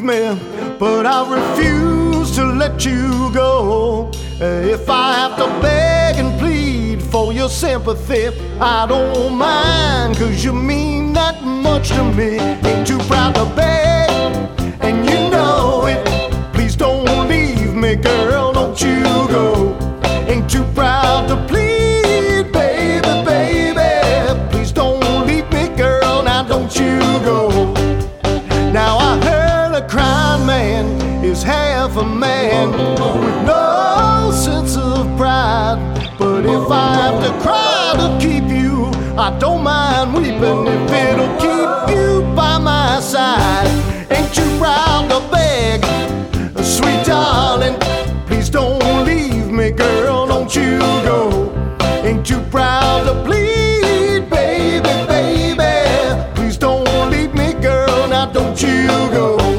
leave me, but I refuse to let you go. If I have to beg and plead for your sympathy, I don't mind, 'cause you mean that much to me. Ain't too proud to beg, and you know it. Please don't leave me, girl, don't you go. Ain't too proud to plead, baby, baby. Please don't leave me, girl, now don't you go. Now I heard a crying man is half a man with no sense of pride. But if I have to cry to keep you, I don't mind weeping if it'll keep you by my side. Ain't you proud to beg, sweet darling? Please don't leave me, girl, don't you go. Ain't you proud to plead, baby, baby? Please don't leave me, girl, now don't you go.